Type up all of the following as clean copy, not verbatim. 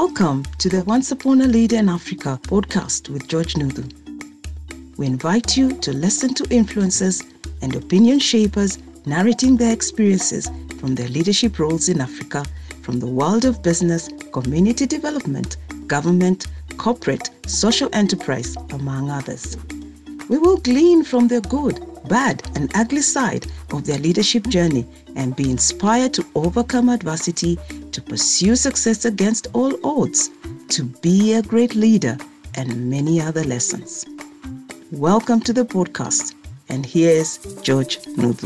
Welcome to the Once Upon a Leader in Africa podcast with George Nuthu. We invite you to listen to influencers and opinion shapers narrating their experiences from their leadership roles in Africa, from the world of business, community development, government, corporate, social enterprise, among others. We will glean from their good, bad, and ugly side of their leadership journey and be inspired to overcome adversity, to pursue success against all odds, to be a great leader, and many other lessons. Welcome to the podcast, and here's George Nuthu.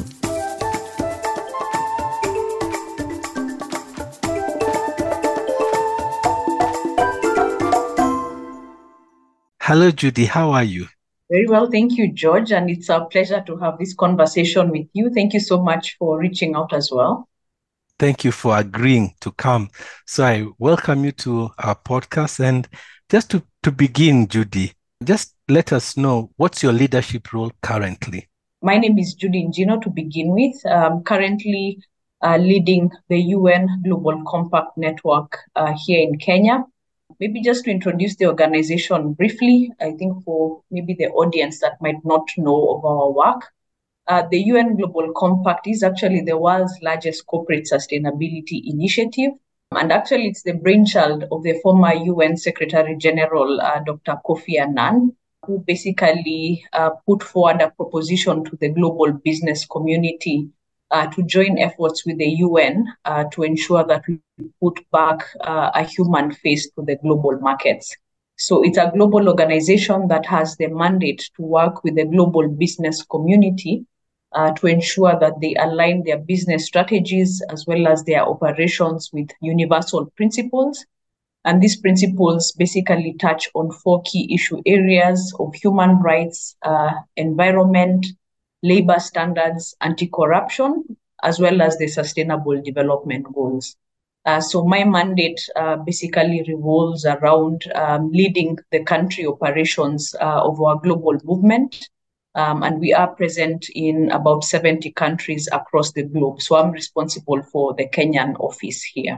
Hello, Judy. How are you? Very well, thank you, George, and it's a pleasure to have this conversation with you. Thank you so much for reaching out as well. Thank you for agreeing to come. So I welcome you to our podcast. And just to begin, Judy, just let us know, what's your leadership role currently? My name is Judy Njino to begin with. I'm currently leading the UN Global Compact Network here in Kenya. Maybe just to introduce the organization briefly, I think for maybe the audience that might not know of our work. The UN Global Compact is actually the world's largest corporate sustainability initiative. And actually, it's the brainchild of the former UN Secretary General, Dr. Kofi Annan, who basically put forward a proposition to the global business community to join efforts with the UN to ensure that we put back a human face to the global markets. So it's a global organization that has the mandate to work with the global business community to ensure that they align their business strategies as well as their operations with universal principles. And these principles basically touch on 4 key issue areas of human rights, environment, labor standards, anti-corruption, as well as the sustainable development goals. So my mandate basically revolves around leading the country operations of our global movement. And we are present in about 70 countries across the globe. So I'm responsible for the Kenyan office here.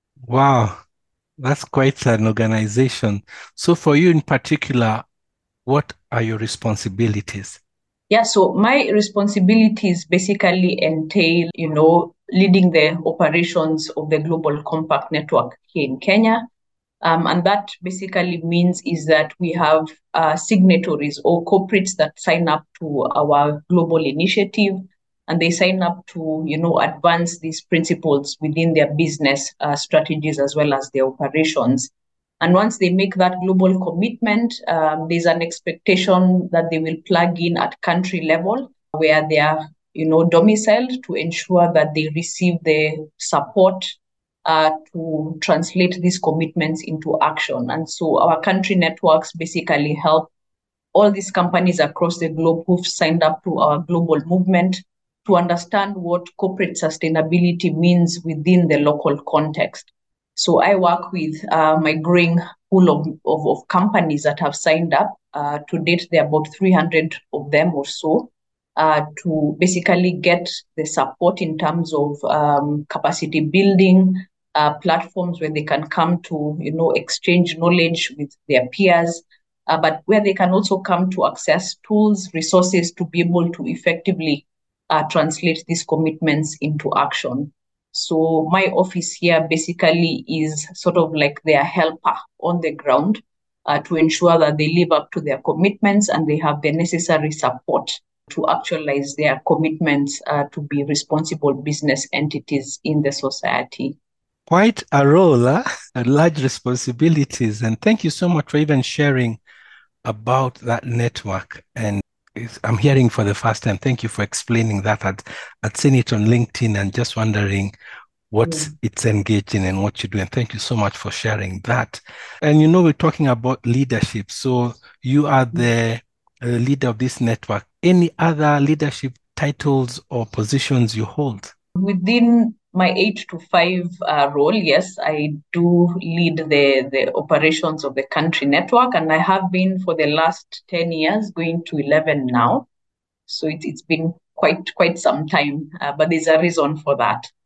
Wow, that's quite an organization. So for you in particular, what are your responsibilities? Yeah, so my responsibilities basically entail, leading the operations of the Global Compact Network here in Kenya. And that basically means is that we have signatories or corporates that sign up to our global initiative, and they sign up to, advance these principles within their business strategies as well as their operations. And once they make that global commitment, there's an expectation that they will plug in at country level where they are, domiciled to ensure that they receive the support to translate these commitments into action. And so our country networks basically help all these companies across the globe who've signed up to our global movement to understand what corporate sustainability means within the local context. So I work with my growing pool of companies that have signed up. To date, there are about 300 of them or so, to basically get the support in terms of capacity building, platforms where they can come to, exchange knowledge with their peers, but where they can also come to access tools, resources to be able to effectively translate these commitments into action. So my office here basically is sort of like their helper on the ground to ensure that they live up to their commitments and they have the necessary support to actualize their commitments to be responsible business entities in the society. Quite a role, and large responsibilities. And thank you so much for even sharing about that network. And I'm hearing for the first time. Thank you for explaining that. I'd seen it on LinkedIn and just wondering what it's engaging and what you do. And thank you so much for sharing that. And we're talking about leadership. So you are the leader of this network. Any other leadership titles or positions you hold? Within my 8 to 5 role, yes, I do lead the operations of the country network, and I have been for the last 10 years, going to 11 now. So it's been quite some time, but there's a reason for that.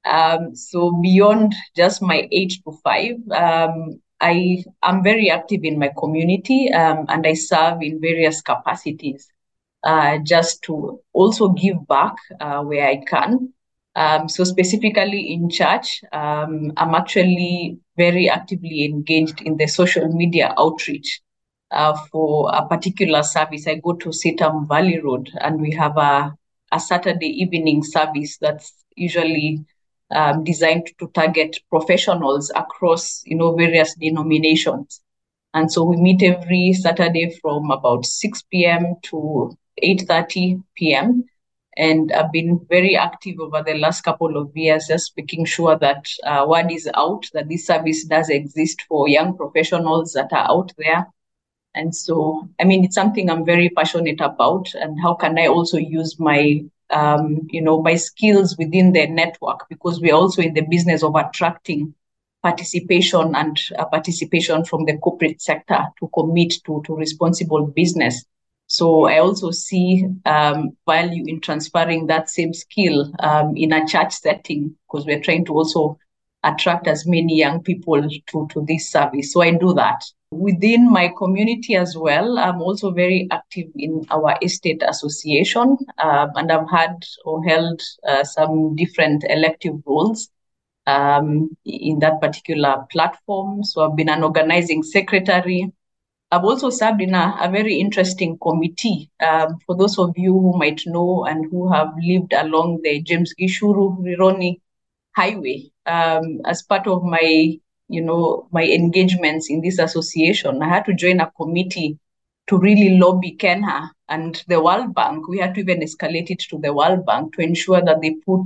So beyond just my 8 to 5, I am very active in my community, and I serve in various capacities, just to also give back where I can. So specifically in church, I'm actually very actively engaged in the social media outreach for a particular service. I go to Sitam Valley Road, and we have a Saturday evening service that's usually designed to target professionals across, various denominations. And so we meet every Saturday from about 6 p.m. to 8:30 p.m. And I've been very active over the last couple of years, just making sure that word is out, that this service does exist for young professionals that are out there. And so, it's something I'm very passionate about. And how can I also use my skills within the network, because we are also in the business of attracting participation and participation from the corporate sector to commit to responsible business. So I also see value in transferring that same skill in a church setting, because we're trying to also attract as many young people to this service. So I do that. Within my community as well, I'm also very active in our estate association, and I've had or held some different elective roles in that particular platform. So I've been an organizing secretary. I've also served in a very interesting committee. For those of you who might know and who have lived along the James Gishuru Rironi Highway, as part of my engagements in this association, I had to join a committee to really lobby Kenya and the World Bank. We had to even escalate it to the World Bank to ensure that they put,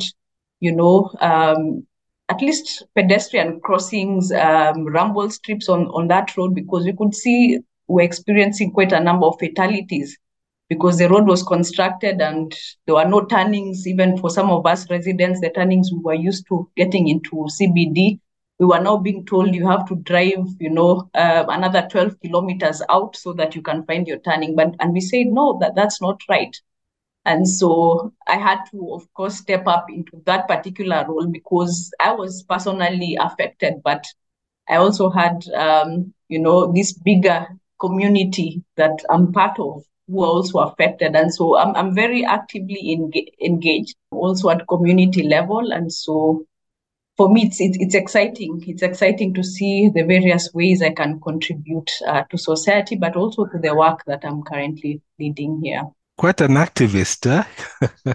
at least pedestrian crossings, rumble strips on that road, because we could see we're experiencing quite a number of fatalities because the road was constructed and there were no turnings. Even for some of us residents, the turnings we were used to getting into CBD, we were now being told you have to drive, another 12 kilometers out so that you can find your turning. And we said, no, that's not right. And so I had to, of course, step up into that particular role because I was personally affected, but I also had, this bigger community that I'm part of who are also affected. And so I'm very actively engaged also at community level. And so for me, it's exciting. It's exciting to see the various ways I can contribute to society, but also to the work that I'm currently leading here. Quite an activist, huh?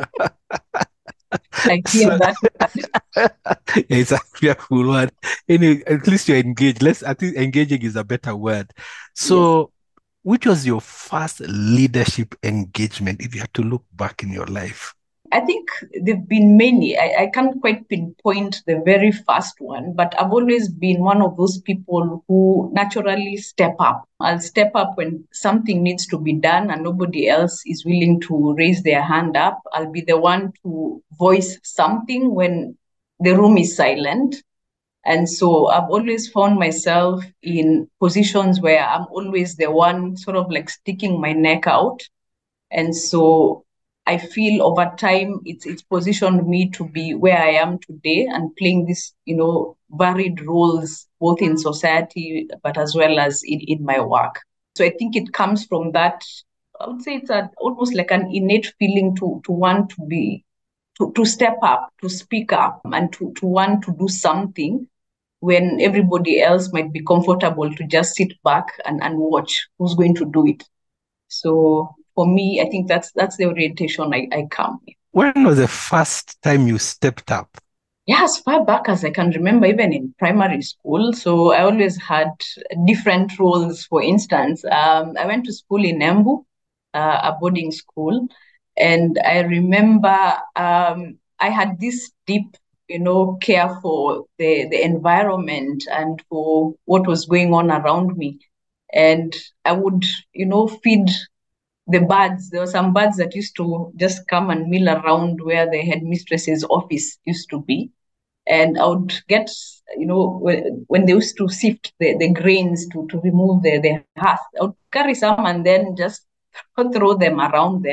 I hear that. It's a fearful word. Anyway, at least you're engaged. I think engaging is a better word. So, yes. Which was your first leadership engagement, if you had to look back in your life? I think there've been many. I can't quite pinpoint the very first one, but I've always been one of those people who naturally step up. I'll step up when something needs to be done and nobody else is willing to raise their hand up. I'll be the one to voice something when the room is silent. And so I've always found myself in positions where I'm always the one sort of like sticking my neck out. And so I feel over time it's positioned me to be where I am today and playing this, varied roles both in society but as well as in my work. So I think it comes from that. I would say it's almost like an innate feeling to want to be to step up, to speak up, and to want to do something when everybody else might be comfortable to just sit back and watch who's going to do it. So for me, I think that's the orientation I come with. When was the first time you stepped up? Yeah, as far back as I can remember, even in primary school. So I always had different roles. For instance, I went to school in Embu, a boarding school. And I remember I had this deep, care for the environment and for what was going on around me. And I would, feed the birds. There were some birds that used to just come and mill around where the headmistress's office used to be. And I would get, when they used to sift the grains to remove the husk, I would carry some and then just throw them around there.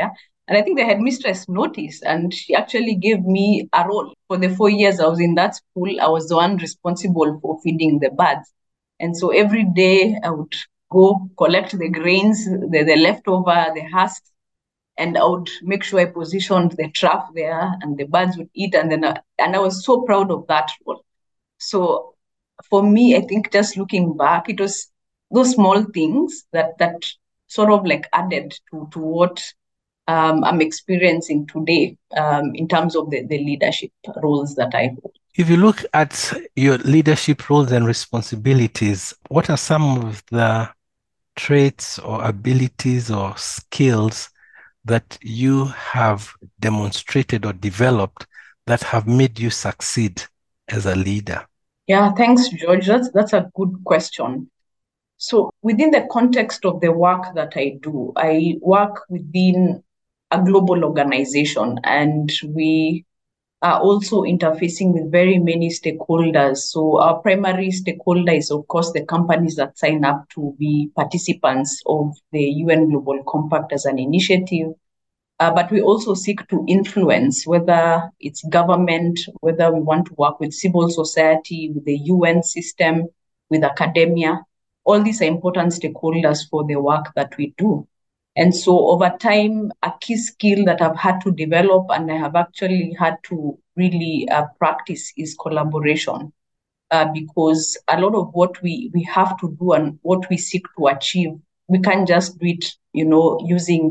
And I think the headmistress noticed, and she actually gave me a role. For the 4 years I was in that school, I was the one responsible for feeding the birds. And so every day I would go collect the grains, the leftover, the husks, and I would make sure I positioned the trap there, and the birds would eat. And I was so proud of that role. So for me, I think just looking back, it was those small things that sort of like added to what I'm experiencing today in terms of the leadership roles that I hold. If you look at your leadership roles and responsibilities, what are some of the traits or abilities or skills that you have demonstrated or developed that have made you succeed as a leader? Yeah, thanks, George. That's a good question. So within the context of the work that I do, I work within a global organization, and we are also interfacing with very many stakeholders. So our primary stakeholder is, of course, the companies that sign up to be participants of the UN Global Compact as an initiative. But we also seek to influence, whether it's government, whether we want to work with civil society, with the UN system, with academia. All these are important stakeholders for the work that we do. And so over time, a key skill that I've had to develop and I have actually had to really practice is collaboration. Because a lot of what we have to do and what we seek to achieve, we can't just do it, using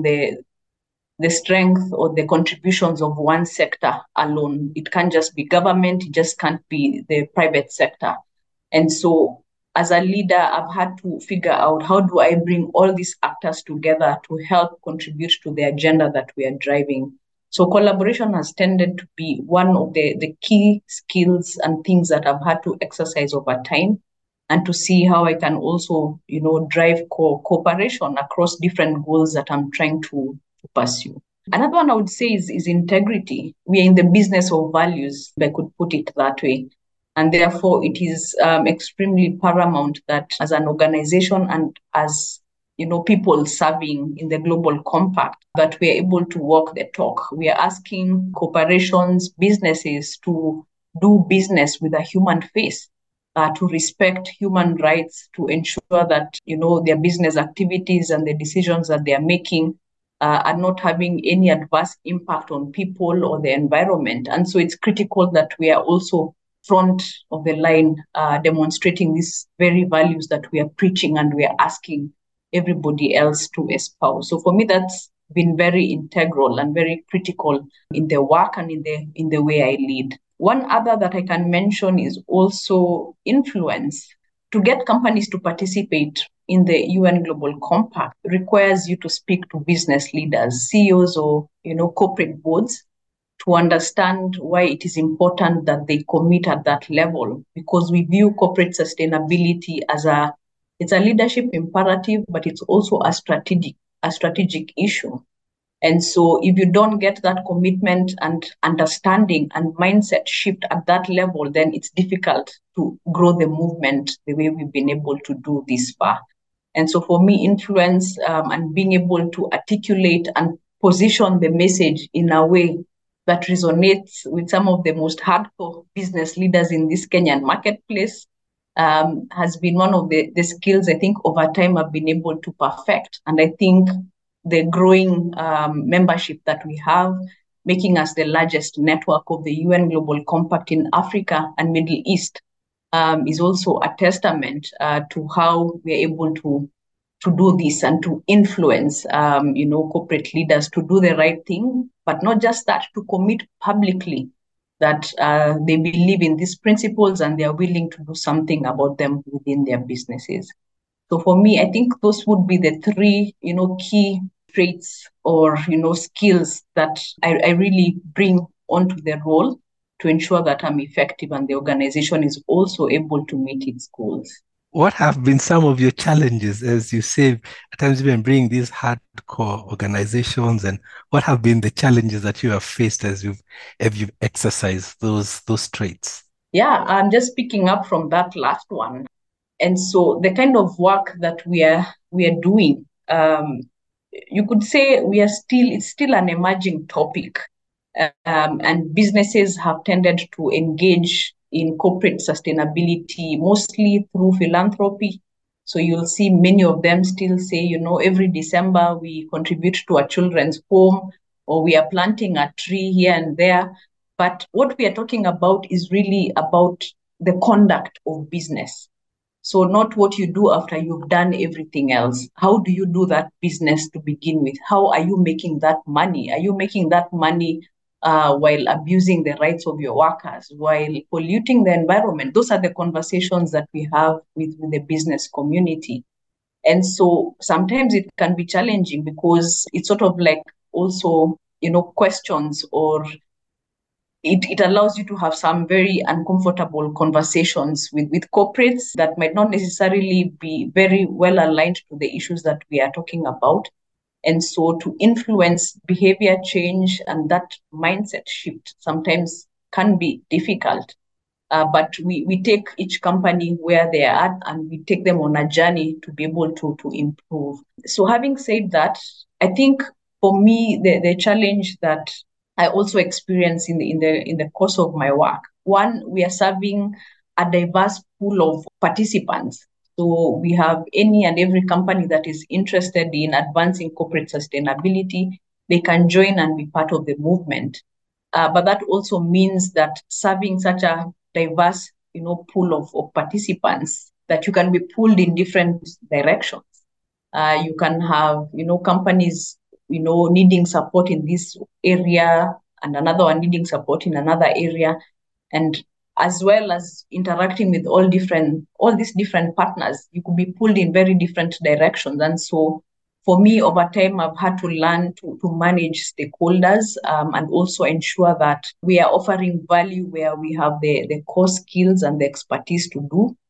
the strength or the contributions of one sector alone. It can't just be government, it just can't be the private sector. And so as a leader, I've had to figure out, how do I bring all these actors together to help contribute to the agenda that we are driving? So collaboration has tended to be one of the key skills and things that I've had to exercise over time, and to see how I can also, drive cooperation across different goals that I'm trying to pursue. Another one I would say is integrity. We are in the business of values, if I could put it that way. And therefore, it is extremely paramount that as an organization and as people serving in the Global Compact, that we are able to walk the talk. We are asking corporations, businesses to do business with a human face, to respect human rights, to ensure that their business activities and the decisions that they are making are not having any adverse impact on people or the environment. And so it's critical that we are also front of the line, demonstrating these very values that we are preaching and we are asking everybody else to espouse. So for me, that's been very integral and very critical in the work and in the way I lead. One other that I can mention is also influence. To get companies to participate in the UN Global Compact requires you to speak to business leaders, CEOs, or corporate boards, to understand why it is important that they commit at that level, because we view corporate sustainability as it's a leadership imperative, but it's also a strategic issue. And so if you don't get that commitment and understanding and mindset shift at that level, then it's difficult to grow the movement the way we've been able to do this far. And so for me, influence and being able to articulate and position the message in a way that resonates with some of the most hardcore business leaders in this Kenyan marketplace has been one of the skills I think over time I've been able to perfect. And I think the growing membership that we have, making us the largest network of the UN Global Compact in Africa and Middle East, is also a testament to how we're able to do this and to influence, corporate leaders to do the right thing, but not just that, to commit publicly that they believe in these principles and they are willing to do something about them within their businesses. So for me, I think those would be the three, key traits or, skills that I really bring onto the role to ensure that I'm effective and the organization is also able to meet its goals. What have been some of your challenges, as you say, at times you've been bringing these hardcore organizations, and what have been the challenges that you have faced as you've exercised those traits? Yeah, I'm just picking up from that last one. And so the kind of work that we are doing, you could say it's still an emerging topic. And businesses have tended to engage in corporate sustainability mostly through philanthropy. So you'll see many of them still say, every December we contribute to a children's home, or we are planting a tree here and there. But what we are talking about is really about the conduct of business. So not what you do after you've done everything else. How do you do that business to begin with? How are you making that money? Are you making that money while abusing the rights of your workers, while polluting the environment? Those are the conversations that we have with the business community. And so sometimes it can be challenging because it's sort of like also, questions, or it allows you to have some very uncomfortable conversations with corporates that might not necessarily be very well aligned to the issues that we are talking about. And so to influence behavior change and that mindset shift sometimes can be difficult. But we take each company where they are at and we take them on a journey to be able to improve. So having said that, I think for me, the challenge that I also experience in the course of my work, one, we are serving a diverse pool of participants. So we have any and every company that is interested in advancing corporate sustainability, they can join and be part of the movement. But that also means that serving such a diverse, pool of participants, that you can be pulled in different directions. You can have, companies, needing support in this area and another one needing support in another area. And as well as interacting with all these different partners, you could be pulled in very different directions. And so for me, over time, I've had to learn to manage stakeholders and also ensure that we are offering value where we have the core skills and the expertise to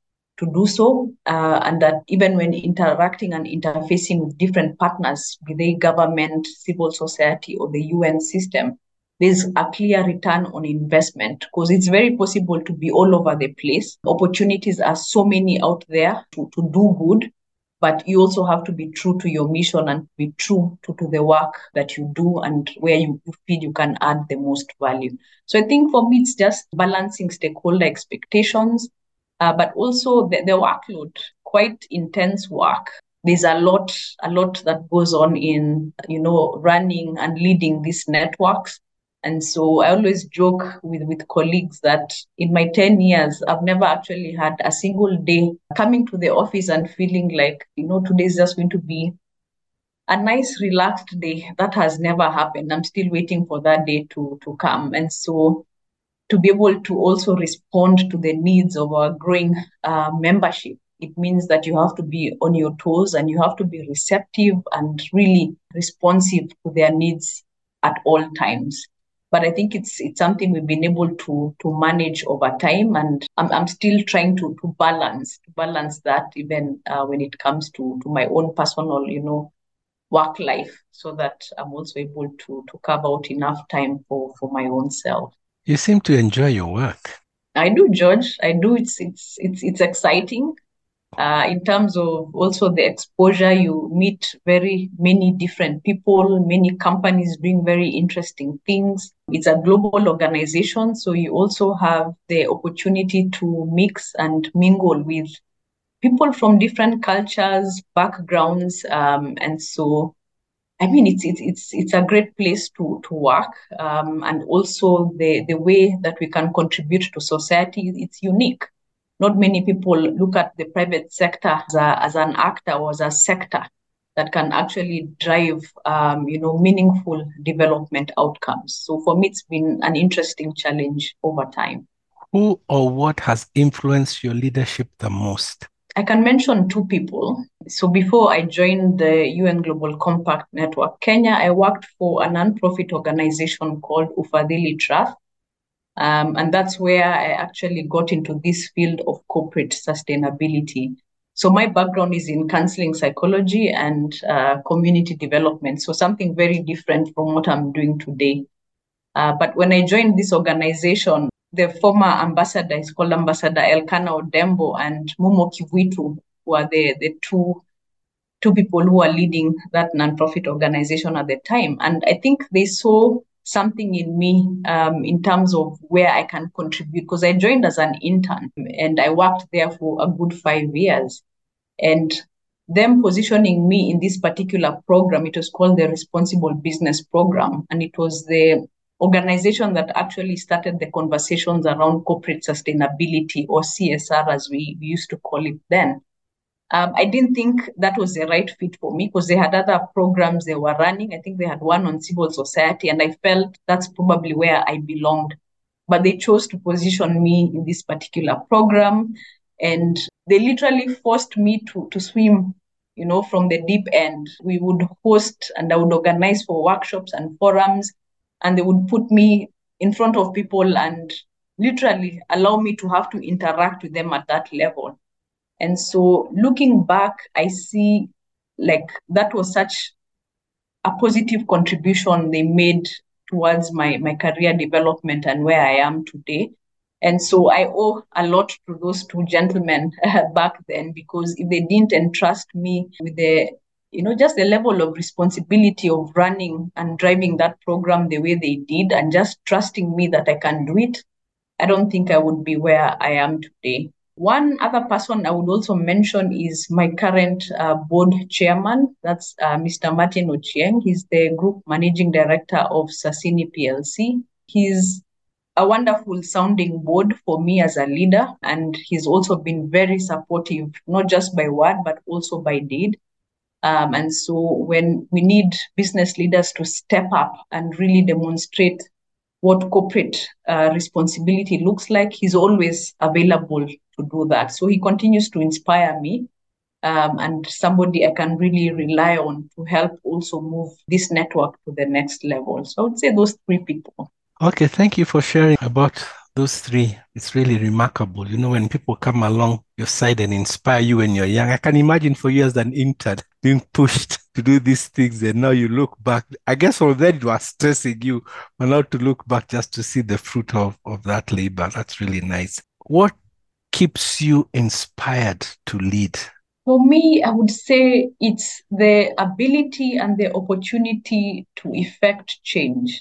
do so, and that even when interacting and interfacing with different partners, be they government, civil society, or the UN system, there's a clear return on investment, because it's very possible to be all over the place. Opportunities are so many out there to do good, but you also have to be true to your mission and be true to the work that you do and where you feel you can add the most value. So I think for me, it's just balancing stakeholder expectations, but also the workload, quite intense work. There's a lot that goes on in, running and leading these networks. And so I always joke with colleagues that in my 10 years, I've never actually had a single day coming to the office and feeling like, today's just going to be a nice, relaxed day. That has never happened. I'm still waiting for that day to come. And so to be able to also respond to the needs of our growing membership, it means that you have to be on your toes and you have to be receptive and really responsive to their needs at all times. But I think it's something we've been able to manage over time, and I'm still trying to balance that even when it comes to my own personal, work life, so that I'm also able to carve out enough time for my own self. You seem to enjoy your work. I do, George. I do. It's exciting. In terms of also the exposure, you meet very many different people, many companies doing very interesting things. It's a global organization, so you also have the opportunity to mix and mingle with people from different cultures, backgrounds, and so I mean, it's a great place to work, and also the way that we can contribute to society, it's unique. Not many people look at the private sector as an actor or as a sector that can actually drive, meaningful development outcomes. So for me, it's been an interesting challenge over time. Who or what has influenced your leadership the most? I can mention two people. So before I joined the UN Global Compact Network Kenya, I worked for a nonprofit organization called Ufadhili Trust. And that's where I actually got into this field of corporate sustainability. So my background is in counseling psychology and community development. So something very different from what I'm doing today. But when I joined this organization, the former ambassador is called Ambassador Elkanah Odembo and Mumo Kivuitu, who are the two two people who are leading that nonprofit organization at the time. And I think they saw something in me in terms of where I can contribute, because I joined as an intern and I worked there for a good 5 years. And them positioning me in this particular program, it was called the Responsible Business Program. And it was the organization that actually started the conversations around corporate sustainability, or CSR as we used to call it then. I didn't think that was the right fit for me because they had other programs they were running. I think they had one on civil society, and I felt that's probably where I belonged. But they chose to position me in this particular program, and they literally forced me to swim, from the deep end. We would host and I would organize for workshops and forums, and they would put me in front of people and literally allow me to have to interact with them at that level. And so looking back, I see like that was such a positive contribution they made towards my career development and where I am today. And so I owe a lot to those two gentlemen back then, because if they didn't entrust me with the, just the level of responsibility of running and driving that program the way they did, and just trusting me that I can do it, I don't think I would be where I am today. One other person I would also mention is my current board chairman. That's Mr. Martin Ochieng. He's the group managing director of Sasini PLC. He's a wonderful sounding board for me as a leader, and he's also been very supportive, not just by word, but also by deed. And so when we need business leaders to step up and really demonstrate what corporate responsibility looks like, he's always available to do that. So he continues to inspire me, and somebody I can really rely on to help also move this network to the next level. So I would say those three people. Okay, thank you for sharing about those three. It's really remarkable. When people come along your side and inspire you when you're young, I can imagine for you as an intern being pushed to do these things, and now you look back. I guess from then it was stressing you, but now to look back just to see the fruit of that labor, that's really nice. What keeps you inspired to lead? For me, I would say it's the ability and the opportunity to effect change.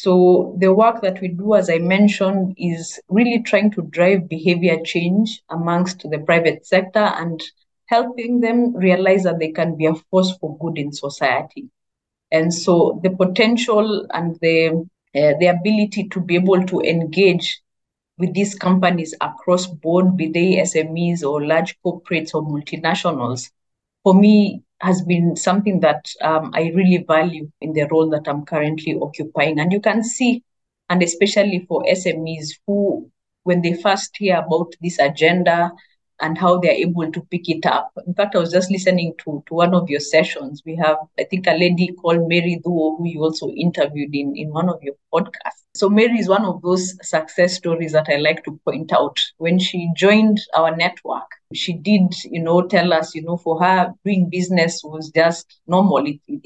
So the work that we do, as I mentioned, is really trying to drive behavior change amongst the private sector and helping them realize that they can be a force for good in society. And so the potential and the ability to be able to engage with these companies across board, be they SMEs or large corporates or multinationals, for me has been something that I really value in the role that I'm currently occupying. And you can see, and especially for SMEs who, when they first hear about this agenda and how they're able to pick it up. In fact, I was just listening to one of your sessions. We have, I think, a lady called Mary Duo, who you also interviewed in one of your podcasts. So Mary is one of those success stories that I like to point out. When she joined our network, she did, tell us, for her, doing business was just normal.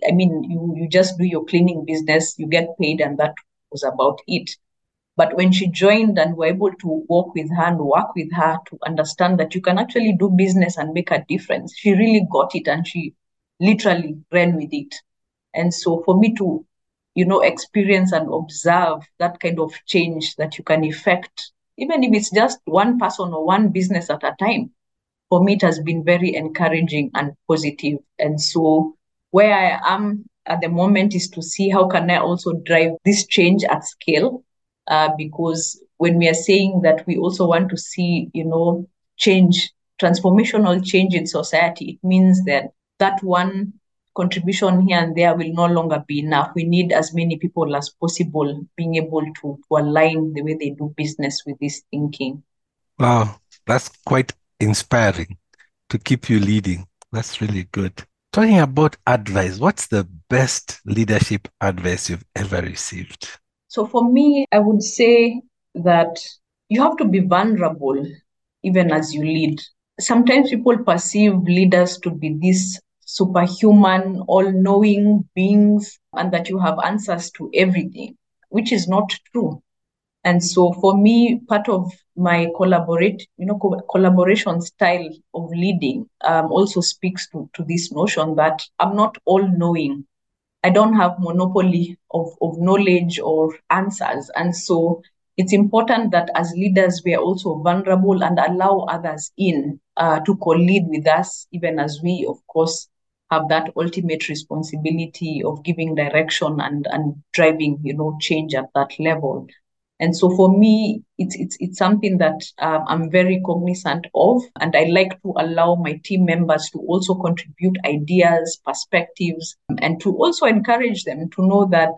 You just do your cleaning business, you get paid, and that was about it. But when she joined and were able to walk with her and work with her to understand that you can actually do business and make a difference, she really got it and she literally ran with it. And so for me to, experience and observe that kind of change that you can effect, even if it's just one person or one business at a time, for me, it has been very encouraging and positive. And so where I am at the moment is to see how can I also drive this change at scale. Because when we are saying that we also want to see, change, transformational change in society, it means that one contribution here and there will no longer be enough. We need as many people as possible being able to align the way they do business with this thinking. Wow, that's quite inspiring to keep you leading. That's really good. Talking about advice, what's the best leadership advice you've ever received? So for me, I would say that you have to be vulnerable even as you lead. Sometimes people perceive leaders to be these superhuman, all-knowing beings, and that you have answers to everything, which is not true. And so for me, part of my collaboration style of leading also speaks to this notion that I'm not all knowing. I don't have monopoly of knowledge or answers. And so it's important that as leaders, we are also vulnerable and allow others in to co-lead with us, even as we, of course, have that ultimate responsibility of giving direction and driving, change at that level. And so for me, it's something that I'm very cognizant of, and I like to allow my team members to also contribute ideas, perspectives, and to also encourage them to know that,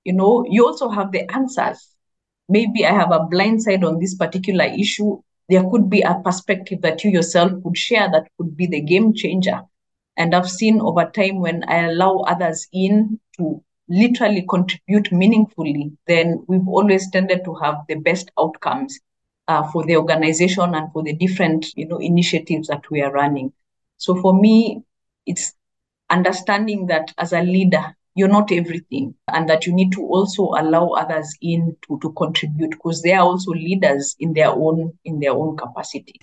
you also have the answers. Maybe I have a blind side on this particular issue. There could be a perspective that you yourself could share that could be the game changer. And I've seen over time when I allow others in to literally contribute meaningfully, then we've always tended to have the best outcomes for the organization and for the different, initiatives that we are running. So for me, it's understanding that as a leader, you're not everything, and that you need to also allow others in to contribute, because they are also leaders in their own capacity.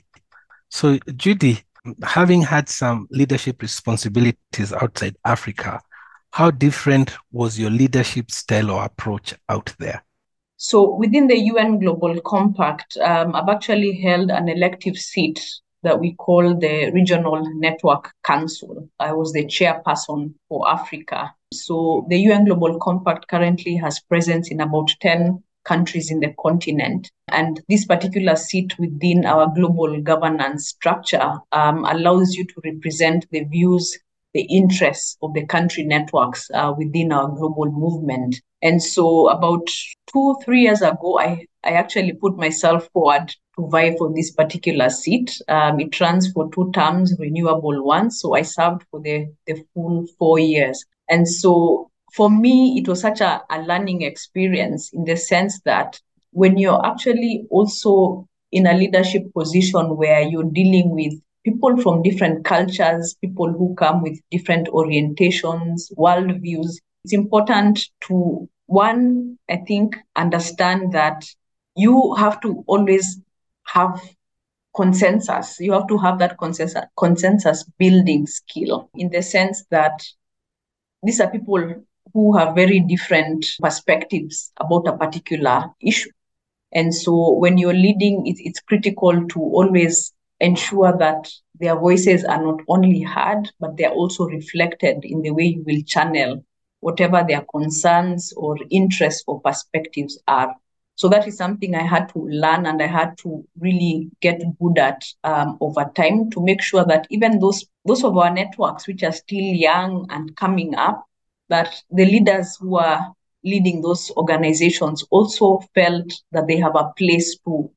So Judy, having had some leadership responsibilities outside Africa, how different was your leadership style or approach out there? So within the UN Global Compact, I've actually held an elective seat that we call the Regional Network Council. I was the chairperson for Africa. So the UN Global Compact currently has presence in about 10 countries in the continent. And this particular seat within our global governance structure allows you to represent the views, the interests of the country networks within our global movement. And so about 2-3 years ago, I actually put myself forward to vie for this particular seat. It runs for 2 terms, renewable ones. So I served for the full 4 years. And so for me, it was such a learning experience in the sense that when you're actually also in a leadership position where you're dealing with people from different cultures, people who come with different orientations, worldviews, it's important to, one, I think, understand that you have to always have consensus. You have to have that consensus building skill, in the sense that these are people who have very different perspectives about a particular issue. And so when you're leading, it's critical to always ensure that their voices are not only heard, but they're also reflected in the way you will channel whatever their concerns or interests or perspectives are. So that is something I had to learn, and I had to really get good at over time, to make sure that even those of our networks which are still young and coming up, that the leaders who are leading those organizations also felt that they have a place to,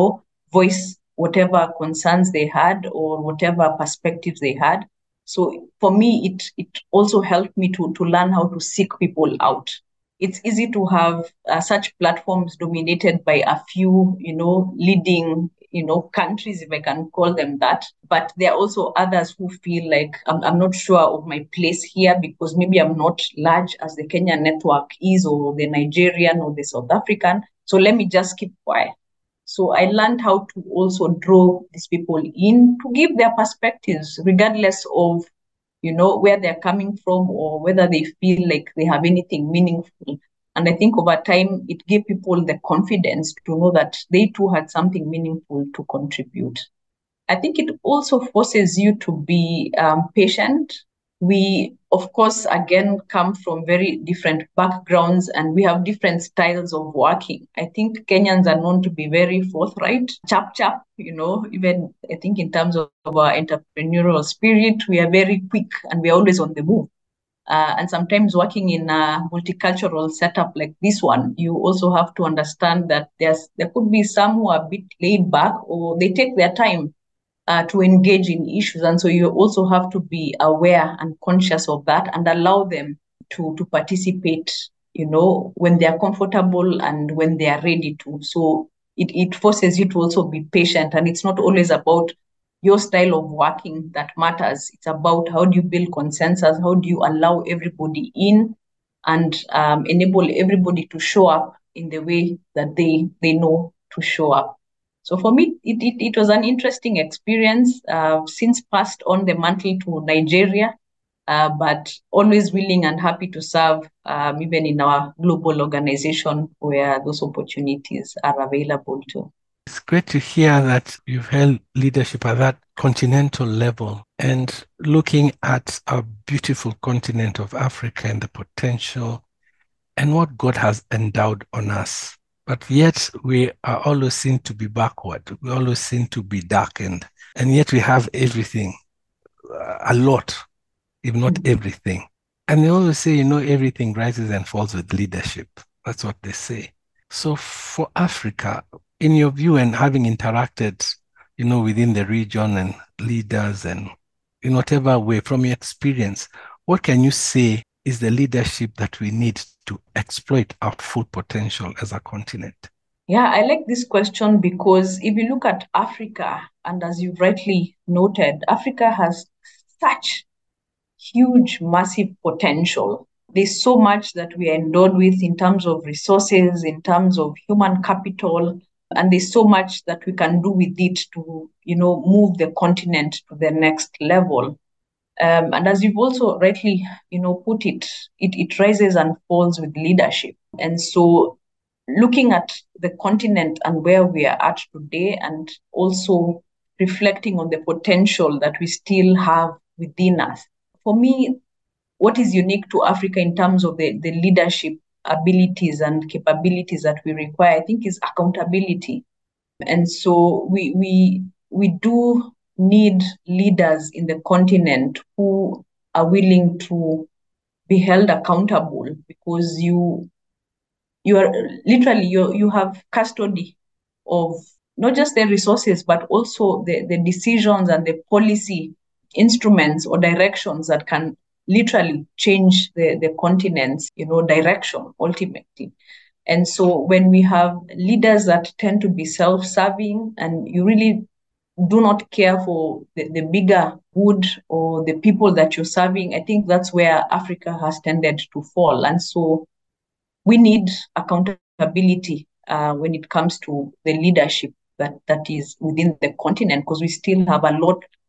voice whatever concerns they had or whatever perspectives they had. So for me, it also helped me to learn how to seek people out. It's easy to have such platforms dominated by a few, leading, countries, if I can call them that. But there are also others who feel like I'm not sure of my place here because maybe I'm not large as the Kenyan network is, or the Nigerian or the South African. So let me just keep quiet. So I learned how to also draw these people in to give their perspectives, regardless of, where they're coming from or whether they feel like they have anything meaningful. And I think over time, it gave people the confidence to know that they too had something meaningful to contribute. I think it also forces you to be patient. We, of course, again, come from very different backgrounds and we have different styles of working. I think Kenyans are known to be very forthright, chap, even I think in terms of our entrepreneurial spirit, we are very quick and we are always on the move. And sometimes working in a multicultural setup like this one, you also have to understand that there could be some who are a bit laid back or they take their time to engage in issues. And so you also have to be aware and conscious of that and allow them to participate, when they're comfortable and when they are ready to. So it forces you to also be patient. And it's not always about your style of working that matters. It's about how do you build consensus, how do you allow everybody in and enable everybody to show up in the way that they know to show up. So for me, it was an interesting experience. Since passed on the mantle to Nigeria, but always willing and happy to serve, even in our global organization where those opportunities are available too. It's great to hear that you've held leadership at that continental level and looking at our beautiful continent of Africa and the potential and what God has endowed on us. But yet we are always seen to be backward. We always seen to be darkened. And yet we have everything, a lot, if not everything. And they always say, everything rises and falls with leadership. That's what they say. So for Africa, in your view and having interacted, within the region and leaders and in whatever way, from your experience, what can you say is the leadership that we need to exploit our full potential as a continent? Yeah, I like this question because if you look at Africa, and as you've rightly noted, Africa has such huge, massive potential. There's so much that we are endowed with in terms of resources, in terms of human capital, and there's so much that we can do with it to, move the continent to the next level. And as you've also rightly, put it rises and falls with leadership. And so looking at the continent and where we are at today, and also reflecting on the potential that we still have within us. For me, what is unique to Africa in terms of the leadership abilities and capabilities that we require, I think, is accountability. And so we do need leaders in the continent who are willing to be held accountable, because you are literally, you have custody of not just the resources, but also the decisions and the policy instruments or directions that can literally change the continent's, direction ultimately. And so when we have leaders that tend to be self-serving and you really do not care for the bigger good or the people that you're serving, I think that's where Africa has tended to fall. And so we need accountability when it comes to the leadership that is within the continent, because we still have a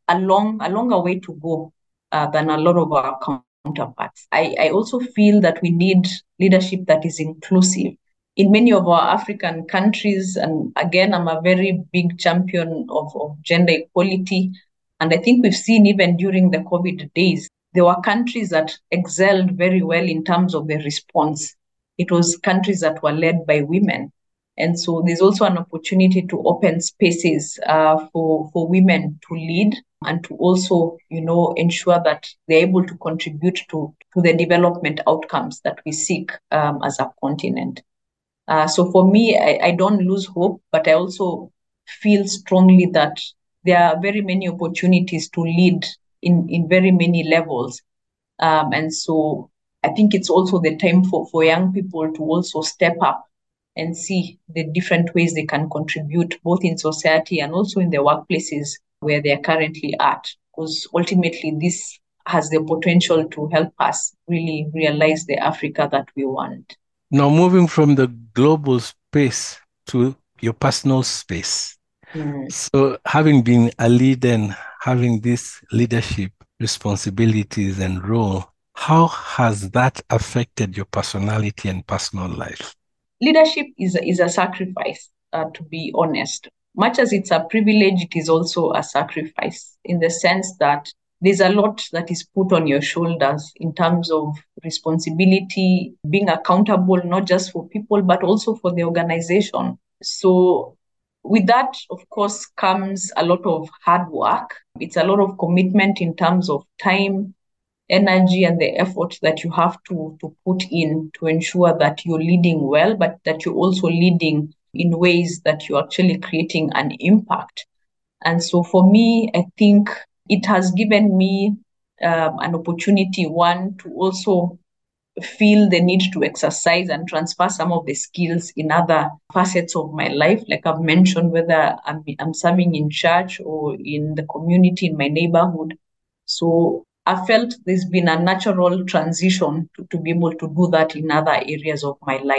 longer way to go than a lot of our counterparts. I also feel that we need leadership that is inclusive. In many of our African countries, and again, I'm a very big champion of gender equality, and I think we've seen even during the COVID days, there were countries that excelled very well in terms of the response. It was countries that were led by women. And so there's also an opportunity to open spaces for women to lead and to also, ensure that they're able to contribute to the development outcomes that we seek as a continent. So for me, I don't lose hope, but I also feel strongly that there are very many opportunities to lead in very many levels. And so I think it's also the time for young people to also step up and see the different ways they can contribute, both in society and also in the workplaces where they are currently at, because ultimately this has the potential to help us really realize the Africa that we want. Now, moving from the global space to your personal space. So having been a leader and having this leadership responsibilities and role, how has that affected your personality and personal life? Leadership is a sacrifice, to be honest. Much as it's a privilege, it is also a sacrifice, in the sense that there's a lot that is put on your shoulders in terms of responsibility, being accountable, not just for people, but also for the organization. So with that, of course, comes a lot of hard work. It's a lot of commitment in terms of time, energy, and the effort that you have to put in to ensure that you're leading well, but that you're also leading in ways that you're actually creating an impact. And so for me, I think it has given me an opportunity, one, to also feel the need to exercise and transfer some of the skills in other facets of my life. Like I've mentioned, whether I'm serving in church or in the community, in my neighborhood. So I felt there's been a natural transition to be able to do that in other areas of my life.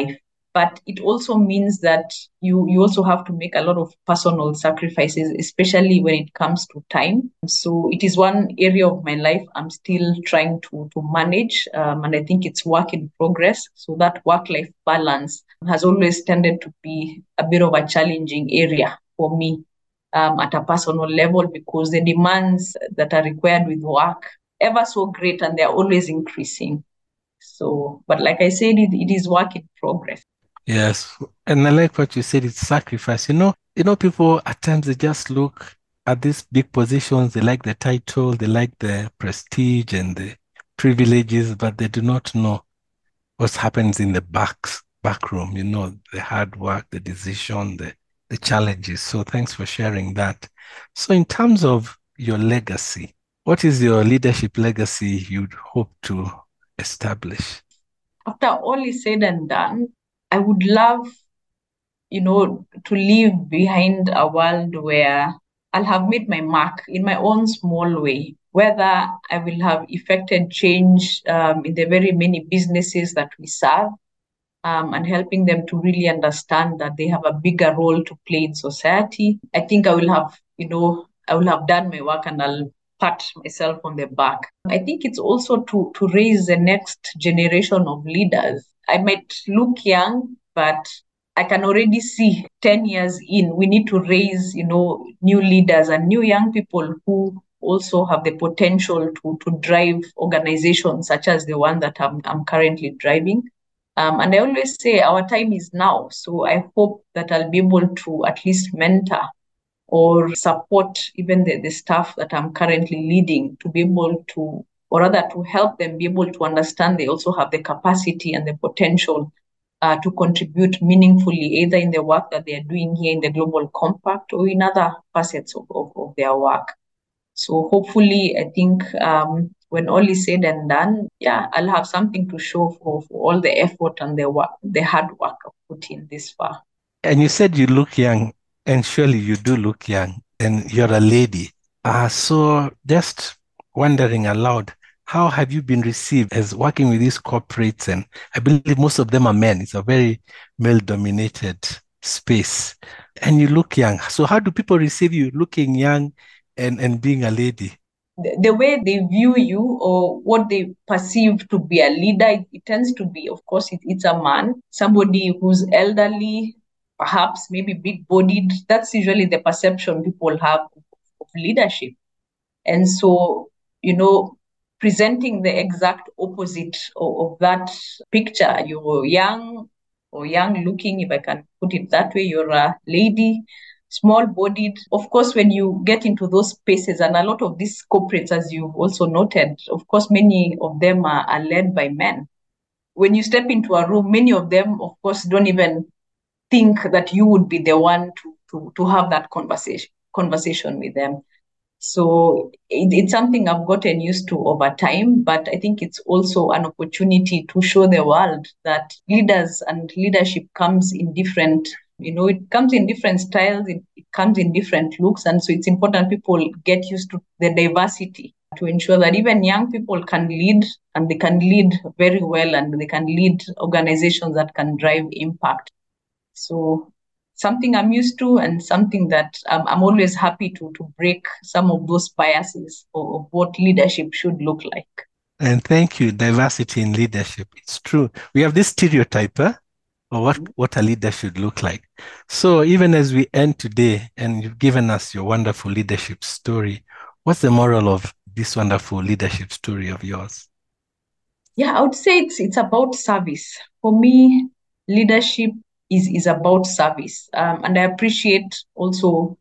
but it also means that you also have to make a lot of personal sacrifices, especially when it comes to time. So it is one area of my life I'm still trying to manage, and I think it's work in progress. So that work-life balance has always tended to be a bit of a challenging area for me at a personal level, because the demands that are required with work ever so great, and they're always increasing. So, but like I said, it is work in progress. Yes. And I like what you said, it's sacrifice. People at times they just look at these big positions, they like the title, they like the prestige and the privileges, but they do not know what happens in the back room, the hard work, the decision, the challenges. So thanks for sharing that. So in terms of your legacy, what is your leadership legacy you'd hope to establish? After all is said and done, I would love, to leave behind a world where I'll have made my mark in my own small way, whether I will have effected change in the very many businesses that we serve, and helping them to really understand that they have a bigger role to play in society. I think I will have, I will have done my work, and I'll pat myself on the back. I think it's also to raise the next generation of leaders. I might look young, but I can already see 10 years in, we need to raise, new leaders and new young people who also have the potential to drive organizations such as the one that I'm currently driving. And I always say our time is now. So I hope that I'll be able to at least mentor or support even the staff that I'm currently leading, to be able to, or rather to help them be able to understand they also have the capacity and the potential to contribute meaningfully, either in the work that they are doing here in the Global Compact or in other facets of their work. So hopefully, I think when all is said and done, I'll have something to show for all the effort and the hard work I've put in this far. And you said you look young, and surely you do look young, and you're a lady. So just wondering aloud, how have you been received as working with these corporates? And I believe most of them are men. It's a very male-dominated space. And you look young. So how do people receive you looking young and being a lady? The way they view you or what they perceive to be a leader, it tends to be, of course, it's a man, somebody who's elderly, perhaps maybe big-bodied. That's usually the perception people have of leadership. And so, presenting the exact opposite of that picture. You're young or young looking, if I can put it that way. You're a lady, small-bodied. Of course, when you get into those spaces, and a lot of these corporates, as you've also noted, of course, many of them are led by men. When you step into a room, many of them, of course, don't even think that you would be the one to have that conversation with them. So it's something I've gotten used to over time, but I think it's also an opportunity to show the world that leaders and leadership comes in different, it comes in different styles, it comes in different looks. And so it's important people get used to the diversity to ensure that even young people can lead, and they can lead very well, and they can lead organizations that can drive impact. So something I'm used to, and something that I'm always happy to break some of those biases of what leadership should look like. And thank you, diversity in leadership. It's true. We have this stereotype of what a leader should look like. So even as we end today, and you've given us your wonderful leadership story, what's the moral of this wonderful leadership story of yours? Yeah, I would say it's about service. For me, leadership is about service. And I appreciate also,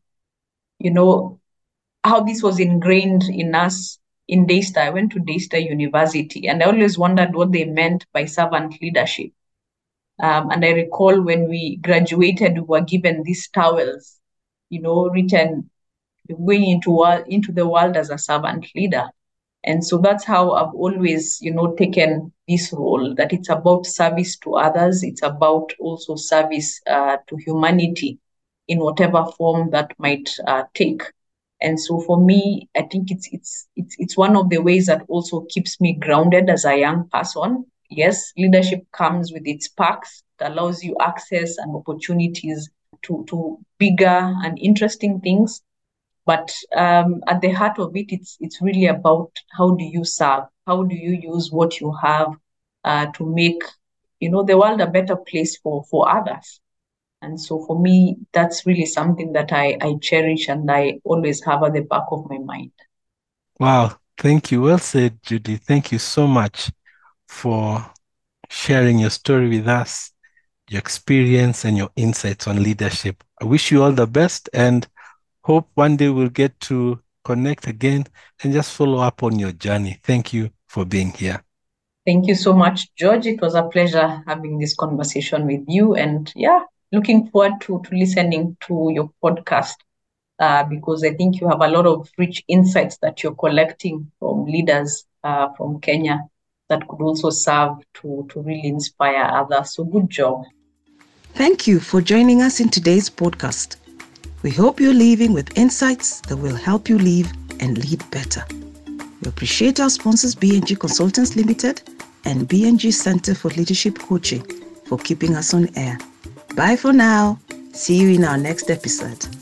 how this was ingrained in us in Daystar. I went to Daystar University, and I always wondered what they meant by servant leadership. And I recall when we graduated, we were given these towels, written, going into the world as a servant leader. And so that's how I've always, taken this role, that it's about service to others. It's about also service to humanity in whatever form that might take. And so for me, I think it's one of the ways that also keeps me grounded as a young person, yes, leadership comes with its perks. It allows you access and opportunities to bigger and interesting things. But at the heart of it, it's really about how do you serve? How do you use what you have to make the world a better place for others? And so for me, that's really something that I cherish and I always have at the back of my mind. Wow. Thank you. Well said, Judy. Thank you so much for sharing your story with us, your experience and your insights on leadership. I wish you all the best and hope one day we'll get to connect again and just follow up on your journey. Thank you for being here. Thank you so much, George. It was a pleasure having this conversation with you. And yeah, looking forward to listening to your podcast because I think you have a lot of rich insights that you're collecting from leaders from Kenya that could also serve to really inspire others. So good job. Thank you for joining us in today's podcast. We hope you're leaving with insights that will help you live and lead better. We appreciate our sponsors BNG Consultants Limited and BNG Center for Leadership Coaching for keeping us on air. Bye for now. See you in our next episode.